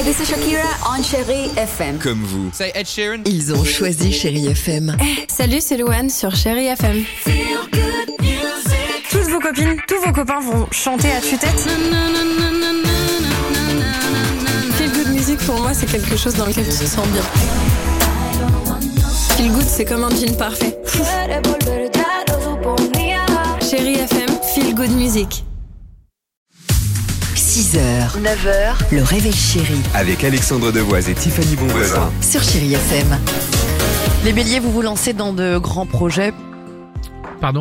this is Shakira on Chérie FM. Comme vous. Say Ed Sheeran. Ils ont choisi Chérie FM. Salut, c'est Louane sur Chérie FM. Toutes vos copines, tous vos copains vont chanter à tue-tête. Feel good music pour moi, c'est quelque chose dans lequel tu te sens bien. Feel good, c'est comme un jean parfait. Chérie FM, feel good music. 6h, 9h, le réveil chéri Avec Alexandre Devoise et Tiffany Bonvoisin. sur Chérie FM. Les béliers, vous vous lancez dans de grands projets. Pardon ?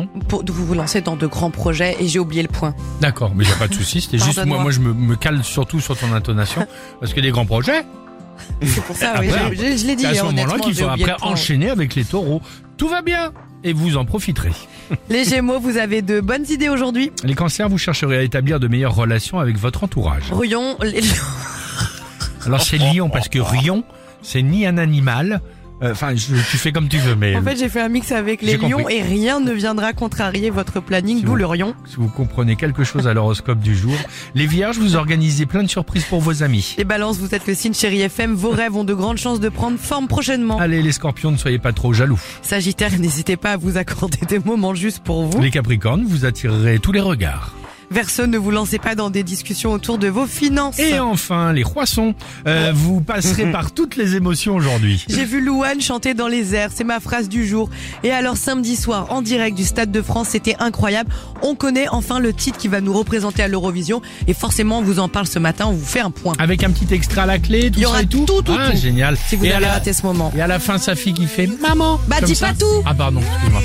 Vous vous lancez dans de grands projets et j'ai oublié le point. D'accord, mais il n'y a pas de souci. C'était juste Pardonne-moi. moi je me cale surtout sur ton intonation parce que des grands projets, C'est pour ça, oui, Après, je l'ai dit. c'est à ce moment-là honnêtement, qu'il j'ai faut oublié après le point. enchaîner avec les taureaux. Tout va bien et vous en profiterez. Les gémeaux, vous avez de bonnes idées aujourd'hui. Les cancers, vous chercherez à établir de meilleures relations avec votre entourage. Rion, Alors c'est lion parce que rion, c'est ni un animal. Enfin, tu fais comme tu veux, mais en fait, j'ai fait un mix avec les J'ai lions compris. et rien ne viendra contrarier votre planning, Si d'où vous- le lion. si vous comprenez quelque chose à l'horoscope du jour. Les vierges, vous organisez plein de surprises pour vos amis. Les balances, vous êtes le signe Chérie FM, vos rêves ont de grandes chances de prendre forme prochainement. Allez, les scorpions, ne soyez pas trop jaloux. Sagittaire, n'hésitez pas à vous accorder des moments juste pour vous. Les capricornes, vous attirerez tous les regards. Verseau, ne vous lancez pas dans des discussions autour de vos finances. Et enfin, les croissants, vous passerez par toutes les émotions aujourd'hui. J'ai vu Louane chanter dans les airs, c'est ma phrase du jour. Et alors samedi soir, en direct du Stade de France, c'était incroyable. On connaît enfin le titre qui va nous représenter à l'Eurovision. Et forcément, on vous en parle ce matin, on vous fait un point. Avec un petit extra à la clé, tout Il y ça aura et tout. tout. Ah, génial. Si vous et, à avez la, raté ce moment. et à la fin, sa fille qui fait « Maman !» Bah, comme dis ça. pas tout. Ah pardon, excuse-moi.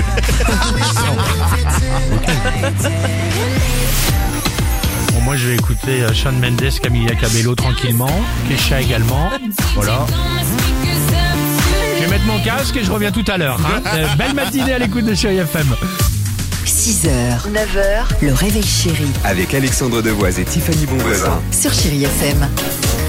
Bon, moi, je vais écouter Shawn Mendes, Camila Cabello tranquillement. Kesha également. Voilà. Je vais mettre mon casque et je reviens tout à l'heure. Hein. Belle matinée à l'écoute de Chérie FM. 6h, 9h, le réveil chéri Avec Alexandre Devoise et Tiffany Bonvoisin. sur Chérie FM.